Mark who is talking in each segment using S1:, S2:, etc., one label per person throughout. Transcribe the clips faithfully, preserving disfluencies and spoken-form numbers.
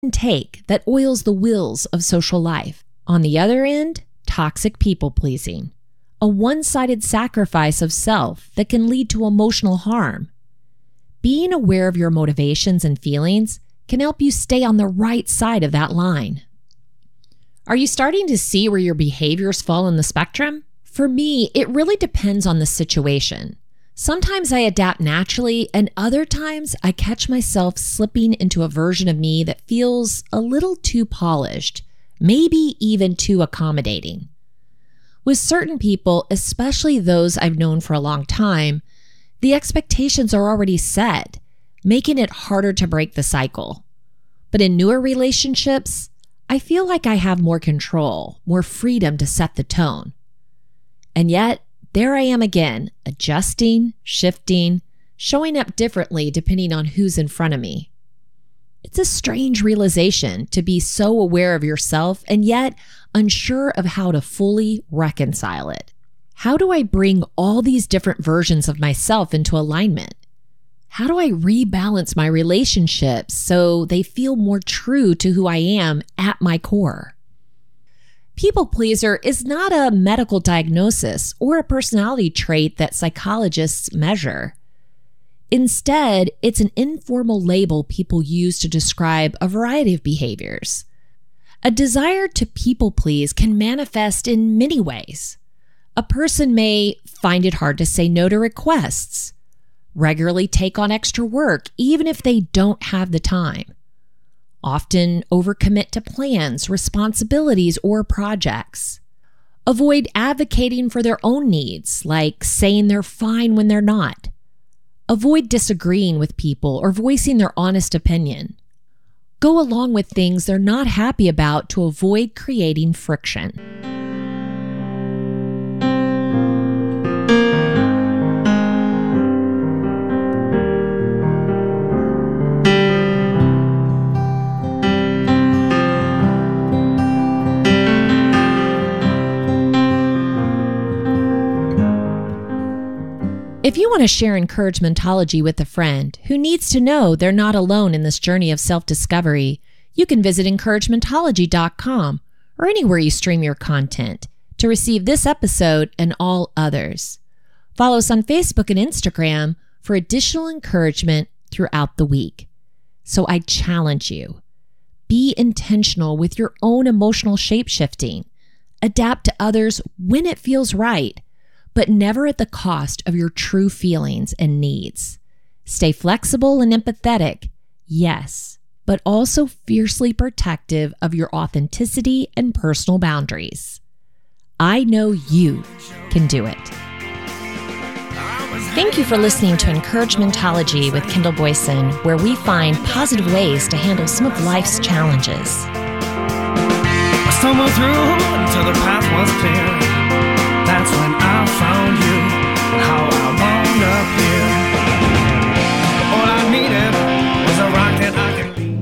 S1: take that oils the wheels of social life. On the other end, toxic people-pleasing, a one-sided sacrifice of self that can lead to emotional harm. Being aware of your motivations and feelings can help you stay on the right side of that line. Are you starting to see where your behaviors fall in the spectrum? For me, it really depends on the situation. Sometimes I adapt naturally, and other times I catch myself slipping into a version of me that feels a little too polished, maybe even too accommodating. With certain people, especially those I've known for a long time, the expectations are already set, making it harder to break the cycle. But in newer relationships, I feel like I have more control, more freedom to set the tone. And yet, there I am again, adjusting, shifting, showing up differently depending on who's in front of me. It's a strange realization to be so aware of yourself and yet unsure of how to fully reconcile it. How do I bring all these different versions of myself into alignment? How do I rebalance my relationships so they feel more true to who I am at my core? People pleaser is not a medical diagnosis or a personality trait that psychologists measure. Instead, it's an informal label people use to describe a variety of behaviors. A desire to people please can manifest in many ways. A person may find it hard to say no to requests, regularly take on extra work even if they don't have the time, often overcommit to plans, responsibilities, or projects, avoid advocating for their own needs, like saying they're fine when they're not, avoid disagreeing with people or voicing their honest opinion, go along with things they're not happy about to avoid creating friction. If you want to share Encouragementology with a friend who needs to know they're not alone in this journey of self-discovery, you can visit encouragementology dot com or anywhere you stream your content to receive this episode and all others. Follow us on Facebook and Instagram for additional encouragement throughout the week. So I challenge you, be intentional with your own emotional shape-shifting. Adapt to others when it feels right, but never at the cost of your true feelings and needs. Stay flexible and empathetic, yes, but also fiercely protective of your authenticity and personal boundaries. I know you can do it. Thank you for listening to Encouragementology with Kendall Boyson, where we find positive ways to handle some of life's challenges.
S2: I stumbled through until the path was clear. That's when I found you, and how I wound up here. All I needed was a rock that I could be.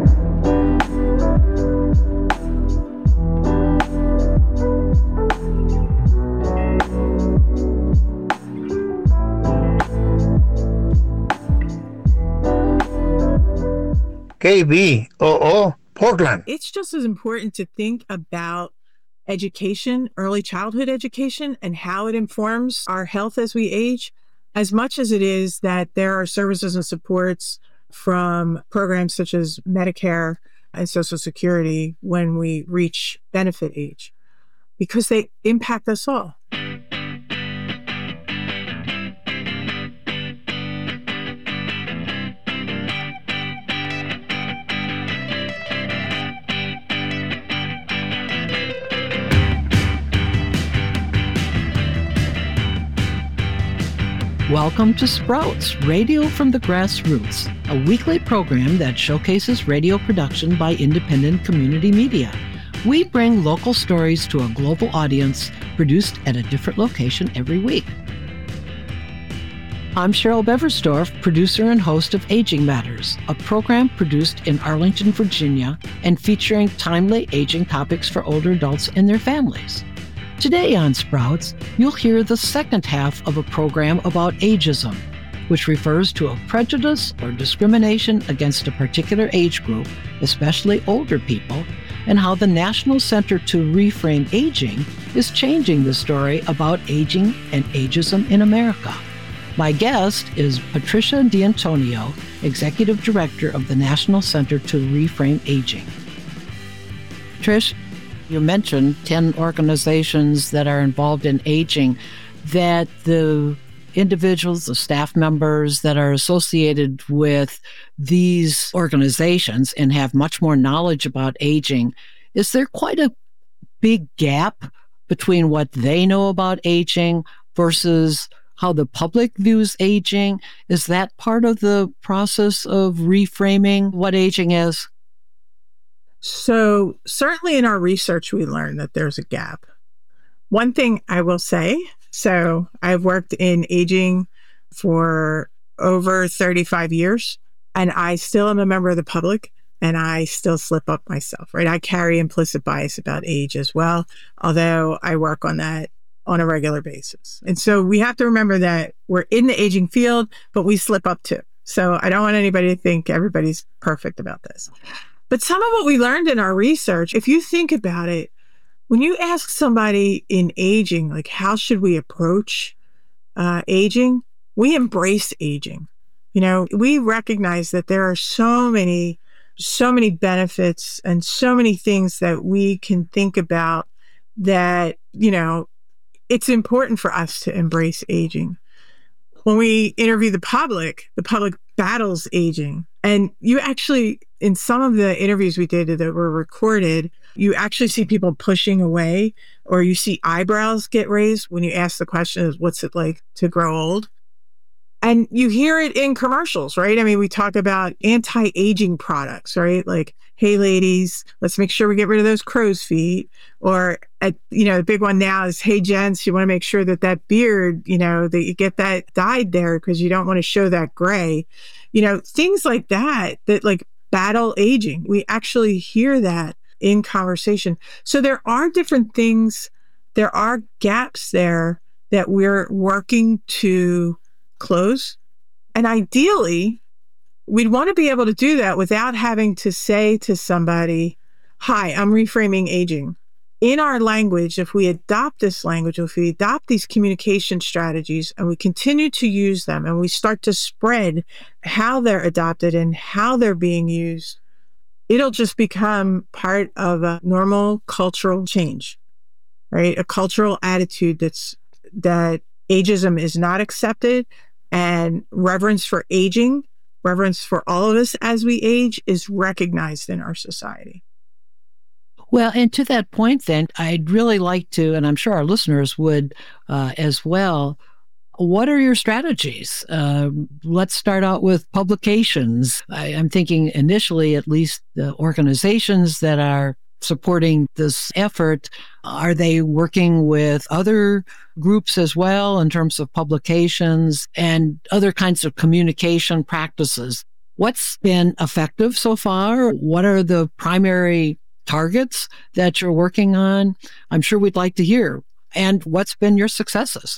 S3: K B O O, Portland.
S4: It's just as important to think about education, early childhood education, and how it informs our health as we age, as much as it is that there are services and supports from programs such as Medicare and Social Security when we reach benefit age, because they impact us all.
S5: Welcome to Sprouts, Radio from the Grassroots, a weekly program that showcases radio production by independent community media. We bring local stories to a global audience, produced at a different location every week. I'm Cheryl Beversdorf, producer and host of Aging Matters, a program produced in Arlington, Virginia, and featuring timely aging topics for older adults and their families. Today on Sprouts, you'll hear the second half of a program about ageism, which refers to a prejudice or discrimination against a particular age group, especially older people, and how the National Center to Reframe Aging is changing the story about aging and ageism in America. My guest is Patricia D'Antonio, Executive Director of the National Center to Reframe Aging. Trish, you mentioned ten organizations that are involved in aging, that the individuals, the staff members that are associated with these organizations and have much more knowledge about aging, is there quite a big gap between what they know about aging versus how the public views aging? Is that part of the process of reframing what aging is?
S4: So certainly in our research, we learned that there's a gap. One thing I will say, so I've worked in aging for over thirty-five years, and I still am a member of the public, and I still slip up myself, right? I carry implicit bias about age as well, although I work on that on a regular basis. And so we have to remember that we're in the aging field, but we slip up too. So I don't want anybody to think everybody's perfect about this. But some of what we learned in our research, if you think about it, when you ask somebody in aging, like, how should we approach uh, aging? We embrace aging. You know, we recognize that there are so many, so many benefits and so many things that we can think about that, you know, it's important for us to embrace aging. When we interview the public, the public battles aging. And you actually, in some of the interviews we did that were recorded, you actually see people pushing away, or you see eyebrows get raised when you ask the question of what's it like to grow old? And you hear it in commercials, right? I mean, we talk about anti-aging products, right? Like, hey, ladies, let's make sure we get rid of those crow's feet. Or, at, you know, the big one now is, hey, gents, you want to make sure that that beard, you know, that you get that dyed there because you don't want to show that gray. You know, things like that, that like battle aging. We actually hear that in conversation. So there are different things, there are gaps there that we're working to close. And ideally, we'd want to be able to do that without having to say to somebody, hi, I'm reframing aging. In our language, if we adopt this language, if we adopt these communication strategies and we continue to use them and we start to spread how they're adopted and how they're being used, it'll just become part of a normal cultural change, right? A cultural attitude that's that ageism is not accepted, and reverence for aging, reverence for all of us as we age, is recognized in our society.
S5: Well, and to that point, then, I'd really like to, and I'm sure our listeners would uh, as well, what are your strategies? Uh, let's start out with publications. I, I'm thinking initially, at least the organizations that are supporting this effort, are they working with other groups as well in terms of publications and other kinds of communication practices? What's been effective so far? What are the primary targets that you're working on? I'm sure we'd like to hear. And what's been your successes?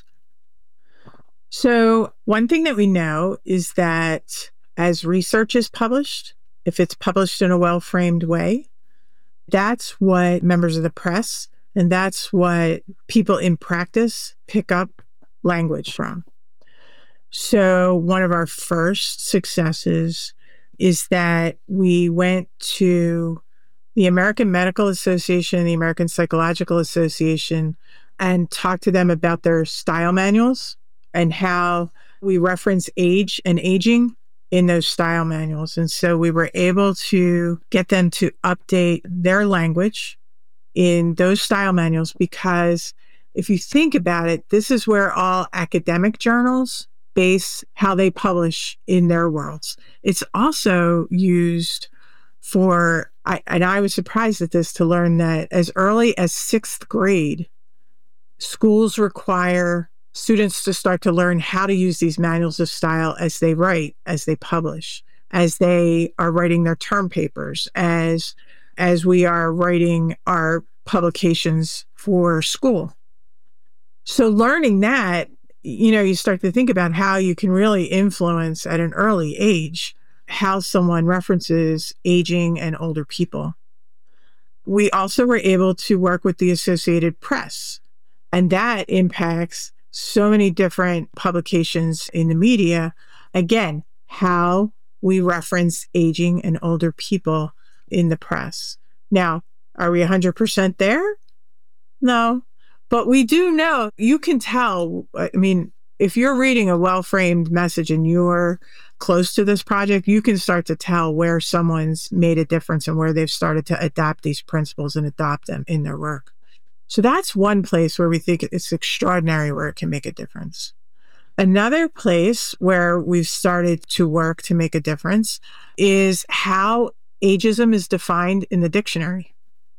S4: So one thing that we know is that as research is published, if it's published in a well-framed way, that's what members of the press and that's what people in practice pick up language from. So one of our first successes is that we went to the American Medical Association and the American Psychological Association and talked to them about their style manuals and how we reference age and aging in those style manuals. And so we were able to get them to update their language in those style manuals, because if you think about it, this is where all academic journals base how they publish in their worlds. It's also used for, I, and I was surprised at this to learn that as early as sixth grade, schools require students to start to learn how to use these manuals of style as they write, as they publish, as they are writing their term papers, as as we are writing our publications for school. So learning that, you know, you start to think about how you can really influence at an early age how someone references aging and older people. We also were able to work with the Associated Press, and that impacts so many different publications in the media. Again, how we reference aging and older people in the press. Now, are we one hundred percent there? No. But we do know, you can tell, I mean, if you're reading a well-framed message and you're close to this project, you can start to tell where someone's made a difference and where they've started to adapt these principles and adopt them in their work. So that's one place where we think it's extraordinary where it can make a difference. Another place where we've started to work to make a difference is how ageism is defined in the dictionary.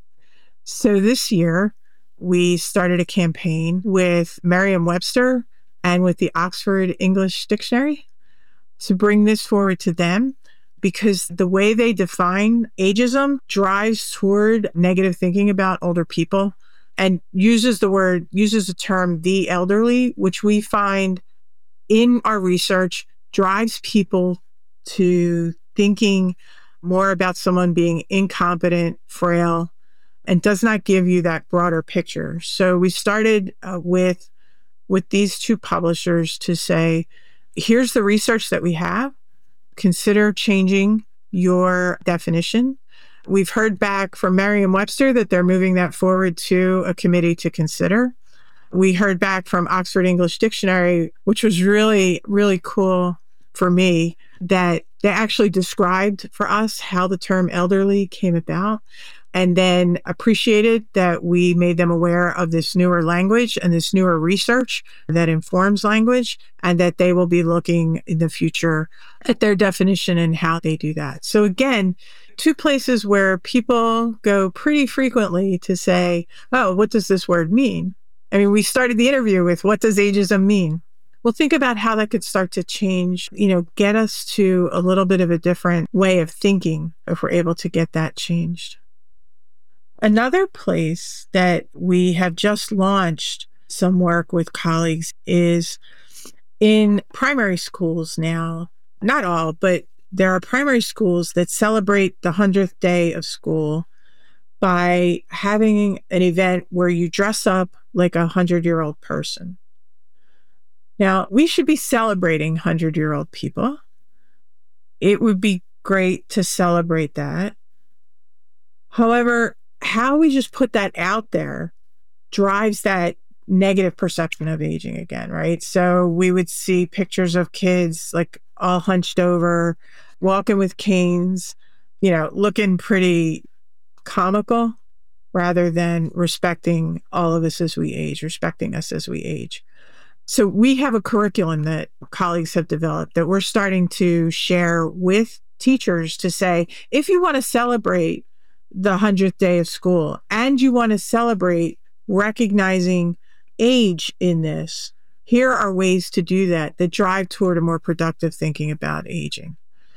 S4: So this year, we started a campaign with Merriam-Webster and with the Oxford English Dictionary to bring this forward to them, because the way they define ageism drives toward negative thinking about older people and uses the word, uses the term the elderly, which we find in our research drives people to thinking more about someone being incompetent, frail, and does not give you that broader picture. So we started uh, with, with these two publishers to say, here's the research that we have. Consider changing your definition. We've heard back from Merriam-Webster that they're moving that forward to a committee to consider. We heard back from Oxford English Dictionary, which was really, really cool for me, that they actually described for us how the term elderly came about, and then appreciated that we made them aware of this newer language and this newer research that informs language, and that they will be looking in the future at their definition and how they do that. So again, two places where people go pretty frequently to say, oh, what does this word mean? I mean, we started the interview with, what does ageism mean? Well, think about how that could start to change, you know, get us to a little bit of a different way of thinking if we're able to get that changed. Another place that we have just launched some work with colleagues is in primary schools now. Not all, but there are primary schools that celebrate the hundredth day of school by having an event where you dress up like a hundred-year-old person. Now, we should be celebrating hundred-year-old people. It would be great to celebrate that. However, how we just put that out there drives that negative perception of aging again, right? So we would see pictures of kids like all hunched over, walking with canes, you know, looking pretty comical rather than respecting all of us as we age, respecting us as we age. So we have a curriculum that colleagues have developed that we're starting to share with teachers to say, if you want to celebrate the hundredth day of school and you want to celebrate recognizing age in this, here are ways to do that that drive toward a more productive thinking about aging.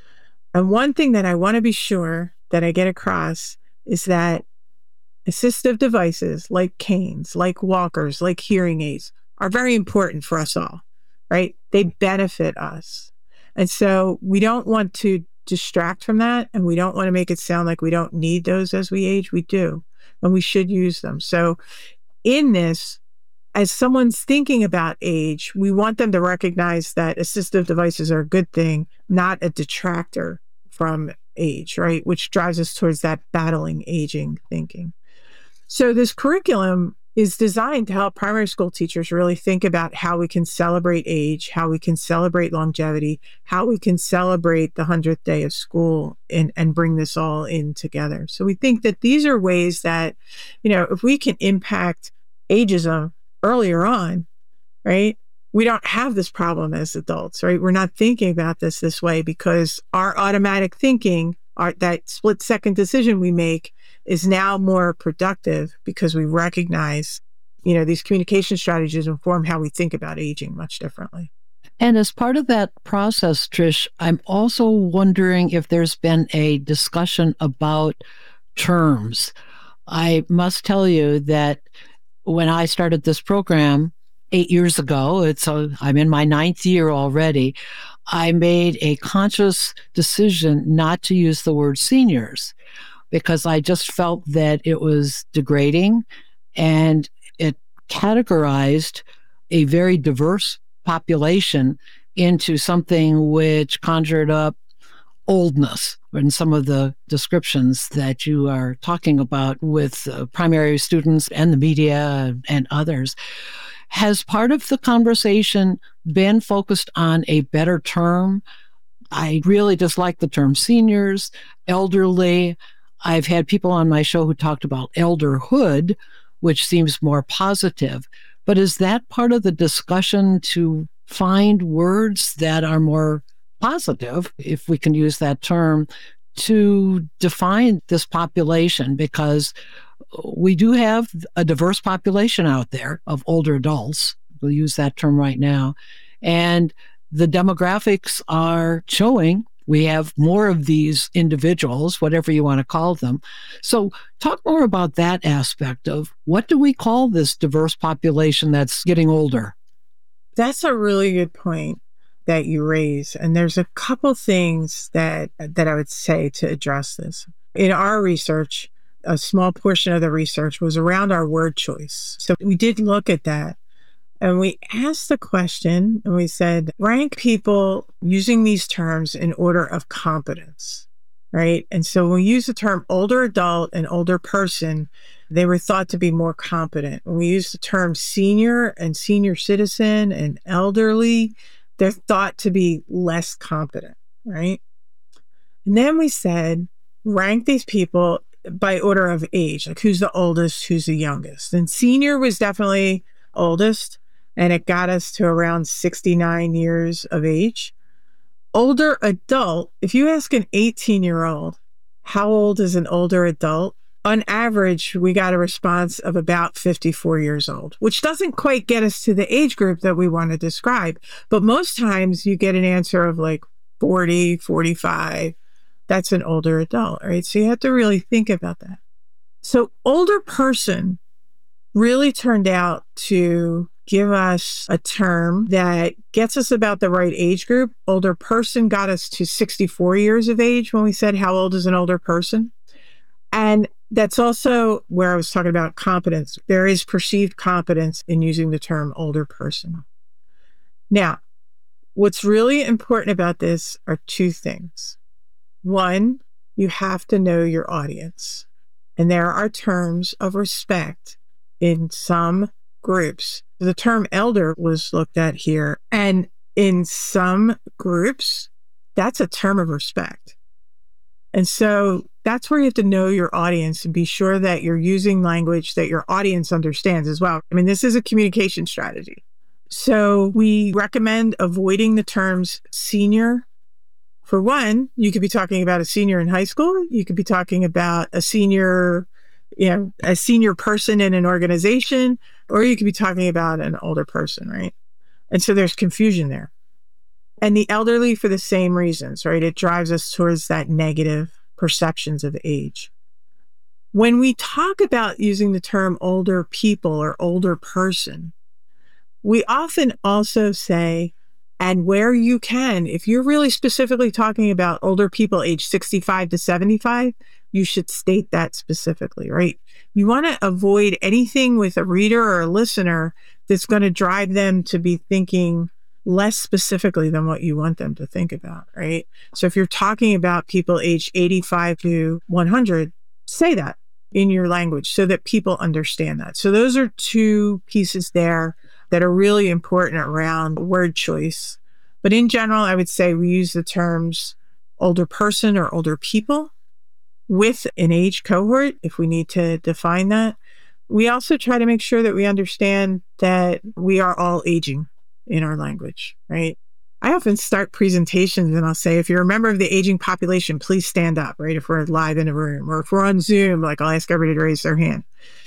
S4: And one thing that I want to be sure that I get across is that assistive devices like canes, like walkers, like hearing aids are very important for us all, right? They benefit us. And so we don't want to distract from that, and we don't want to make it sound like we don't need those as we age. We do, and we should use them. So in this, as someone's thinking about age, we want them to recognize that assistive devices are a good thing, not a detractor from age, right? Which drives us towards that battling aging thinking. So this curriculum is designed to help primary school teachers really think about how we can celebrate age, how we can celebrate longevity, how we can celebrate the hundredth day of school, and, and bring this all in together. So we think that these are ways that, you know, if we can impact ageism earlier on, right, we don't have this problem as adults, right? We're not thinking about this this way because our automatic thinking, our, that split second decision we make, is now more productive because we recognize, you know, these communication strategies inform how we think about aging much differently.
S5: And as part of that process, Trish, I'm also wondering if there's been a discussion about terms. I must tell you that when I started this program, eight years ago, it's a, I'm in my ninth year already, I made a conscious decision not to use the word seniors because I just felt that it was degrading and it categorized a very diverse population into something which conjured up oldness in some of the descriptions that you are talking about with uh, primary students and the media and others. Has part of the conversation been focused on a better term? I really dislike the term seniors, elderly. I've had people on my show who talked about elderhood, which seems more positive. But is that part of the discussion to find words that are more positive, if we can use that term, to define this population? Because we do have a diverse population out there of older adults. We'll use that term right now. And the demographics are showing we have more of these individuals, whatever you want to call them. So talk more about that aspect of what do we call this diverse population that's getting older?
S4: That's a really good point that you raise. And there's a couple things that, that I would say to address this. In our research, a small portion of the research was around our word choice. So we did look at that. And we asked the question, and we said, rank people using these terms in order of competence, right? And so when we use the term older adult and older person, they were thought to be more competent. When we use the term senior and senior citizen and elderly, they're thought to be less competent, right? And then we said, rank these people by order of age, like who's the oldest, who's the youngest. And senior was definitely oldest. And it got us to around sixty-nine years of age. Older adult, if you ask an eighteen-year-old, how old is an older adult? On average, we got a response of about fifty-four years old, which doesn't quite get us to the age group that we want to describe. But most times you get an answer of like forty, forty-five. That's an older adult, right? So you have to really think about that. So older person really turned out to give us a term that gets us about the right age group. Older person got us to sixty-four years of age when we said how old is an older person. And that's also where I was talking about competence. There is perceived competence in using the term older person. Now, what's really important about this are two things. One, you have to know your audience. And there are terms of respect in some groups. The term elder was looked at here. And in some groups, that's a term of respect. And so that's where you have to know your audience and be sure that you're using language that your audience understands as well. I mean, this is a communication strategy. So we recommend avoiding the terms senior. For one, you could be talking about a senior in high school. You could be talking about a senior, you know, a senior person in an organization, or you could be talking about an older person, right? And so there's confusion there. And the elderly for the same reasons, right? It drives us towards that negative perceptions of age. When we talk about using the term older people or older person, we often also say, and where you can, if you're really specifically talking about older people age sixty-five to seventy-five, you should state that specifically, right? You want to avoid anything with a reader or a listener that's going to drive them to be thinking less specifically than what you want them to think about, right? So if you're talking about people aged eighty-five to one hundred, say that in your language so that people understand that. So those are two pieces there that are really important around word choice. But in general, I would say we use the terms older person or older people with an age cohort if we need to define that. We also try to make sure that we understand that we are all aging in our language, right? I often start presentations and I'll say, if you're a member of the aging population, please stand up, right? If we're live in a room, or if we're on Zoom, like I'll ask everybody to raise their hand.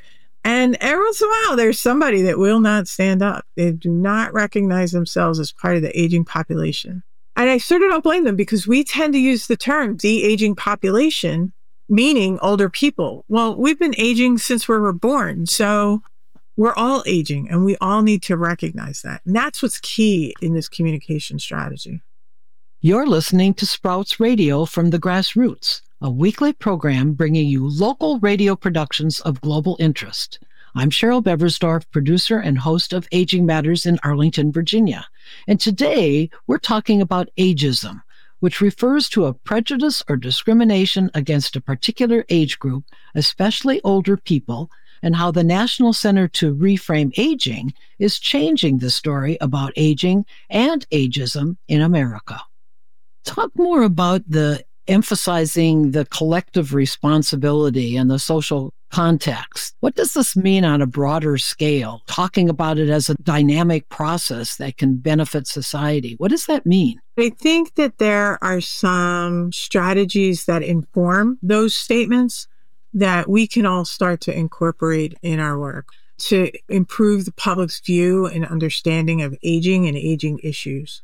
S4: And every once in a while, there's somebody that will not stand up. They do not recognize themselves as part of the aging population. And I sort of don't blame them because we tend to use the term the aging population, meaning older people. Well, we've been aging since we were born. So we're all aging and we all need to recognize that. And that's what's key in this communication strategy.
S5: You're listening to Sprouts Radio from the Grassroots, a weekly program bringing you local radio productions of global interest. I'm Cheryl Beversdorf, producer and host of Aging Matters in Arlington, Virginia. And today we're talking about ageism, which refers to a prejudice or discrimination against a particular age group, especially older people, and how the National Center to Reframe Aging is changing the story about aging and ageism in America. Talk more about the emphasizing the collective responsibility and the social context. What does this mean on a broader scale? Talking about it as a dynamic process that can benefit society. What does that mean?
S4: I think that there are some strategies that inform those statements that we can all start to incorporate in our work to improve the public's view and understanding of aging and aging issues.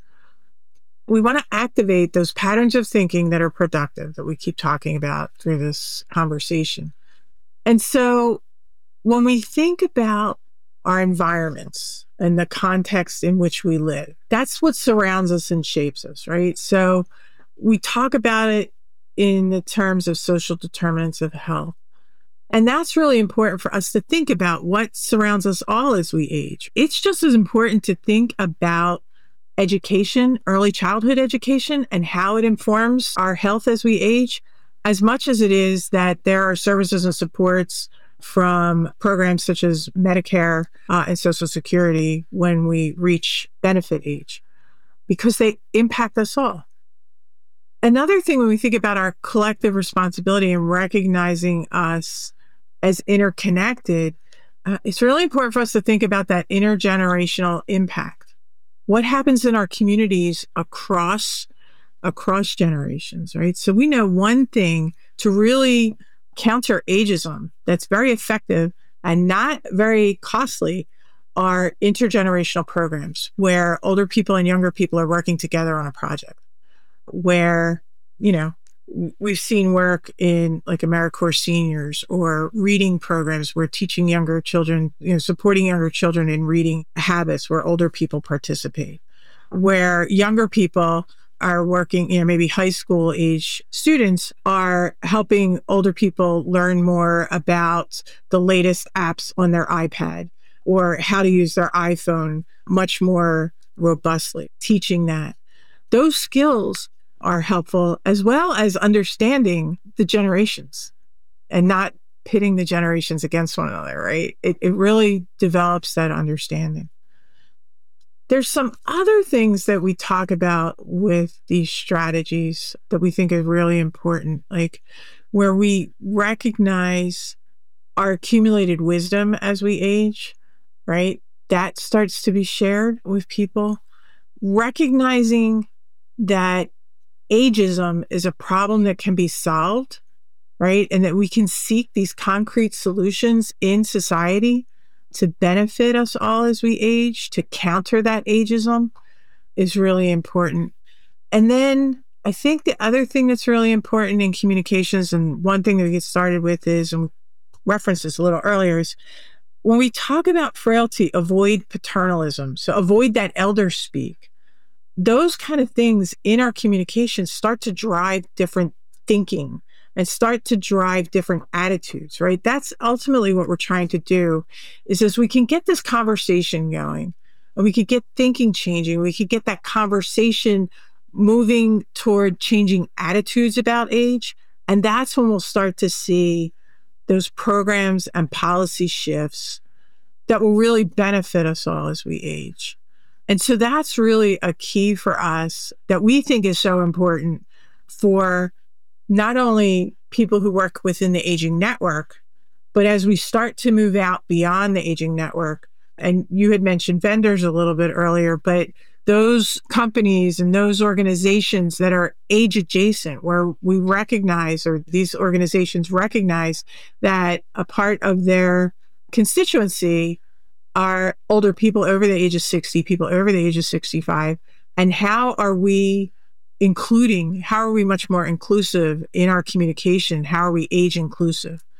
S4: We want to activate those patterns of thinking that are productive that we keep talking about through this conversation. And so when we think about our environments and the context in which we live, that's what surrounds us and shapes us, right? So we talk about it in the terms of social determinants of health. And that's really important for us to think about what surrounds us all as we age. It's just as important to think about education, early childhood education, and how it informs our health as we age, as much as it is that there are services and supports from programs such as Medicare uh, and Social Security when we reach benefit age, because they impact us all. Another thing when we think about our collective responsibility and recognizing us as interconnected, uh, it's really important for us to think about that intergenerational impact. What happens in our communities across across generations, right? So we know one thing to really counter ageism that's very effective and not very costly are intergenerational programs where older people and younger people are working together on a project, where, you know, we've seen work in like AmeriCorps Seniors or reading programs where teaching younger children, you know, supporting younger children in reading habits where older people participate, where younger people are working, you know, maybe high school age students are helping older people learn more about the latest apps on their iPad or how to use their iPhone much more robustly, teaching that. Those skills are helpful, as well as understanding the generations and not pitting the generations against one another, right? It, it really develops that understanding. There's some other things that we talk about with these strategies that we think are really important, like where we recognize our accumulated wisdom as we age, right? That starts to be shared with people. Recognizing that ageism is a problem that can be solved, right? And that we can seek these concrete solutions in society to benefit us all as we age, to counter that ageism is really important. And then I think the other thing that's really important in communications, and one thing that we get started with is, and we referenced this a little earlier, is when we talk about frailty, avoid paternalism. So avoid that elder speak. Those kind of things in our communication start to drive different thinking and start to drive different attitudes, right? That's ultimately what we're trying to do, is as we can get this conversation going and we could get thinking changing, we could get that conversation moving toward changing attitudes about age. And that's when we'll start to see those programs and policy shifts that will really benefit us all as we age. And so that's really a key for us that we think is so important for not only people who work within the aging network, but as we start to move out beyond the aging network. And you had mentioned vendors a little bit earlier, but those companies and those organizations that are age adjacent, where we recognize, or these organizations recognize, that a part of their constituency are older people over the age of sixty, people over the age of sixty-five. And how are we including, how are we much more inclusive in our communication? How are we age inclusive?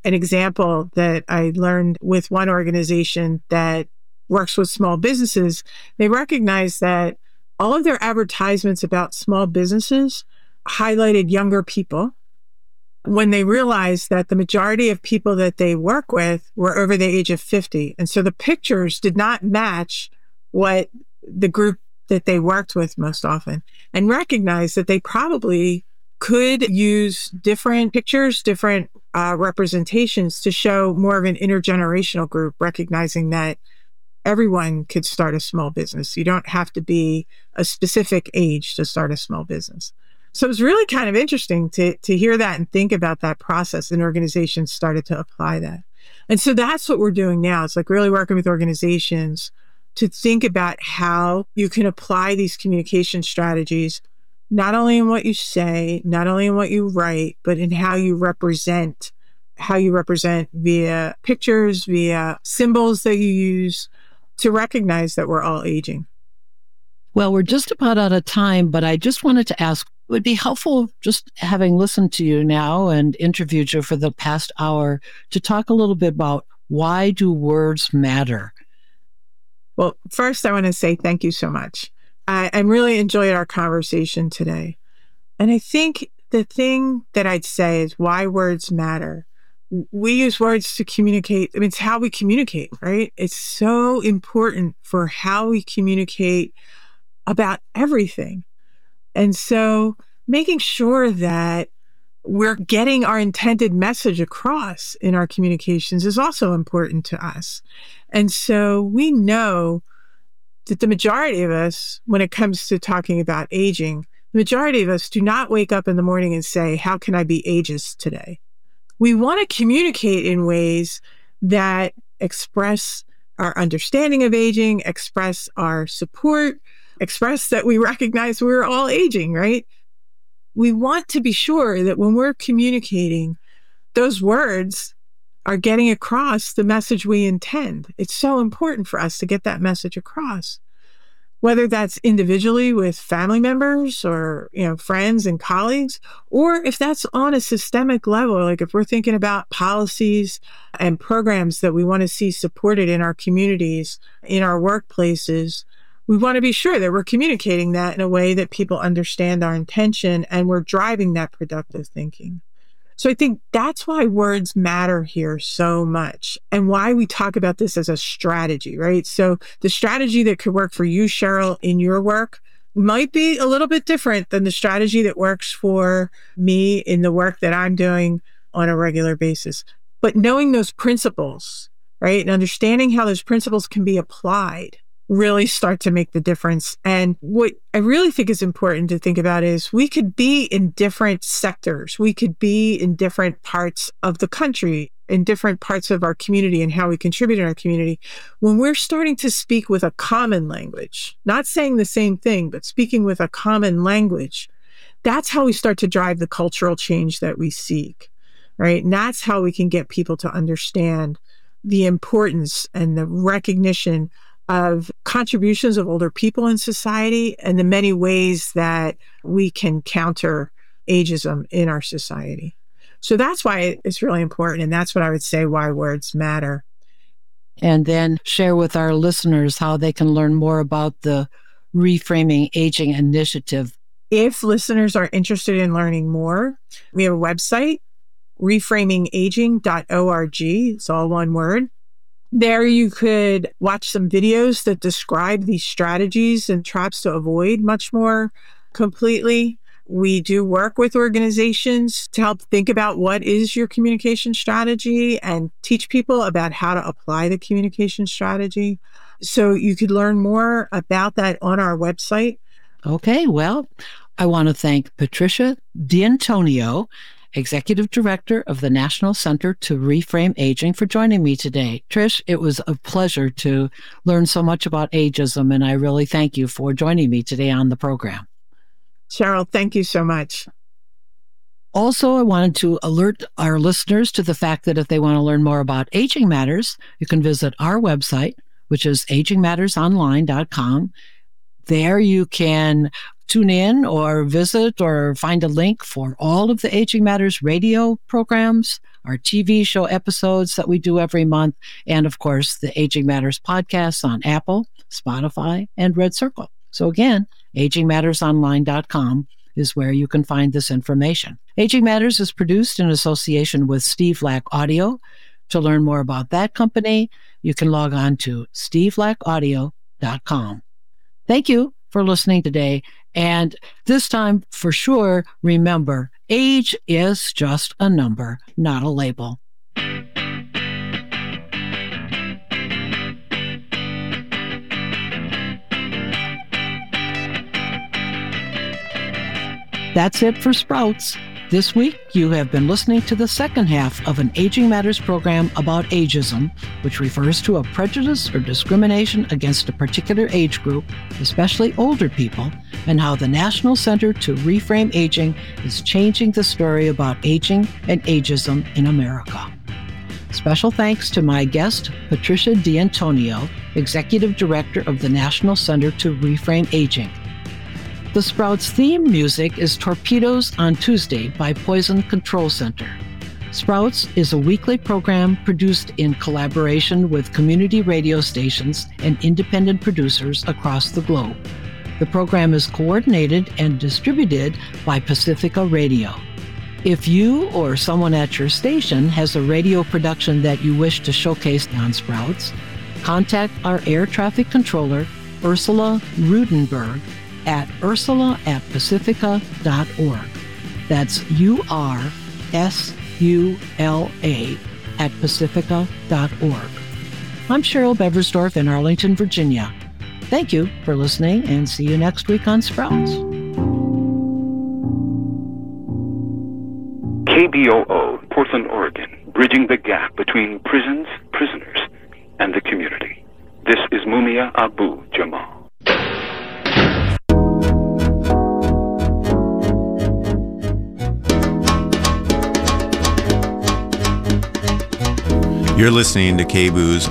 S4: an example that I learned with one organization that works with small businesses. They recognize that all of their advertisements about small businesses highlighted younger people when they realized that the majority of people that they work with were over the age of fifty. And so the pictures did not match what the group that they worked with most often, and recognized that they probably could use different pictures, different uh, representations to show more of an intergenerational group, recognizing that everyone could start a small business. You don't have to be a specific age to start a small business. So it was really kind of interesting to, to hear that and think about that process, and organizations started to apply that. And so that's what we're doing now. It's like really working with organizations to think about how you can apply these communication strategies, not only in what you say, not only in what you write, but in how you represent, how you represent via pictures, via symbols that you use to recognize that we're all aging.
S5: Well, we're just about out of time, but I just wanted to ask, it would be helpful, just having listened to you now and interviewed you for the past hour, to talk a little bit about why do words matter?
S4: Well, first, I want to say thank you so much. I, I really enjoyed our conversation today. And I think the thing that I'd say is why words matter. We use words to communicate. I mean, it's how we communicate, right? It's so important for how we communicate about everything. And so making sure that we're getting our intended message across in our communications is also important to us. And so we know that the majority of us, when it comes to talking about aging, the majority of us do not wake up in the morning and say, how can I be ageist today? We want to communicate in ways that express our understanding of aging, express our support, express that we recognize we're all aging, right? We want to be sure that when we're communicating, those words are getting across the message we intend. It's so important for us to get that message across, whether that's individually with family members or, you know, friends and colleagues, or if that's on a systemic level, like if we're thinking about policies and programs that we want to see supported in our communities, in our workplaces, we want to be sure that we're communicating that in a way that people understand our intention and we're driving that productive thinking. So I think that's why words matter here so much, and why we talk about this as a strategy, right? So the strategy that could work for you, Cheryl, in your work might be a little bit different than the strategy that works for me in the work that I'm doing on a regular basis. But knowing those principles, right, and understanding how those principles can be applied really start to make the difference. And what I really think is important to think about is we could be in different sectors. We could be in different parts of the country, in different parts of our community and how we contribute in our community. When we're starting to speak with a common language, not saying the same thing, but speaking with a common language, that's how we start to drive the cultural change that we seek, right? And that's how we can get people to understand the importance and the recognition of contributions of older people in society and the many ways that we can counter ageism in our society. So that's why it's really important. And that's what I would say why words matter.
S5: And then share with our listeners how they can learn more about the Reframing Aging Initiative.
S4: If listeners are interested in learning more, we have a website, reframing aging dot org. It's all one word. There you could watch some videos that describe these strategies and traps to avoid much more completely. We do work with organizations to help think about what is your communication strategy and teach people about how to apply the communication strategy. So you could learn more about that on our website.
S5: Okay, well, I want to thank Patricia D'Antonio, Executive Director of the National Center to Reframe Aging, for joining me today. Trish, it was a pleasure to learn so much about ageism, and I really thank you for joining me today on the program.
S4: Cheryl, thank you so much.
S5: Also, I wanted to alert our listeners to the fact that if they want to learn more about Aging Matters, you can visit our website, which is aging matters online dot com. There you can tune in or visit or find a link for all of the Aging Matters radio programs, our T V show episodes that we do every month, and of course, the Aging Matters podcasts on Apple, Spotify, and Red Circle. So again, aging matters online dot com is where you can find this information. Aging Matters is produced in association with Steve Lack Audio. To learn more about that company, you can log on to steve lack audio dot com. Thank you for listening today. And this time, for sure, remember, age is just a number, not a label. That's it for Sprouts. This week, you have been listening to the second half of an Aging Matters program about ageism, which refers to a prejudice or discrimination against a particular age group, especially older people, and how the National Center to Reframe Aging is changing the story about aging and ageism in America. Special thanks to my guest, Patricia D'Antonio, Executive Director of the National Center to Reframe Aging. The Sprouts theme music is Torpedoes on Tuesday by Poison Control Center. Sprouts is a weekly program produced in collaboration with community radio stations and independent producers across the globe. The program is coordinated and distributed by Pacifica Radio. If you or someone at your station has a radio production that you wish to showcase on Sprouts, contact our air traffic controller, Ursula Rudenberg, at ursula at pacifica dot org. That's U R S U L A at pacifica dot org. I'm Cheryl Beversdorf in Arlington, Virginia. Thank you for listening, and see you next week on Sprouts.
S6: K B O O, Portland, Oregon, bridging the gap between prisons, prisoners, and the community. This is Mumia Abu Jamal.
S7: You're listening to K B O O's